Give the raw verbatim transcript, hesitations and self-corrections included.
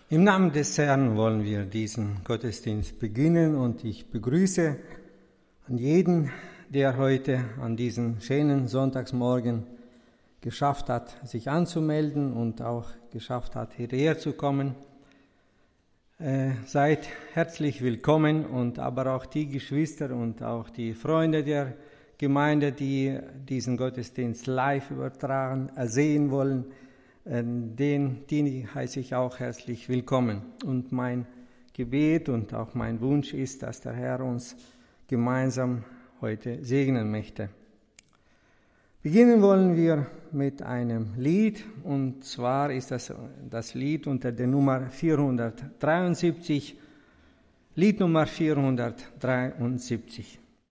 Im Namen des Herrn wollen wir diesen Gottesdienst beginnen und ich begrüße an jeden, der heute an diesem schönen Sonntagsmorgen geschafft hat, sich anzumelden und auch geschafft hat, hierher zu kommen. Äh, seid herzlich willkommen und aber auch die Geschwister und auch die Freunde der Gemeinde, die diesen Gottesdienst live übertragen, sehen wollen, Den, die heiße ich auch herzlich willkommen. Und mein Gebet und auch mein Wunsch ist, dass der Herr uns gemeinsam heute segnen möchte. Beginnen wollen wir mit einem Lied, und zwar ist das das Lied unter der Nummer vierhundertdreiundsiebzig, Lied Nummer vierhundertdreiundsiebzig.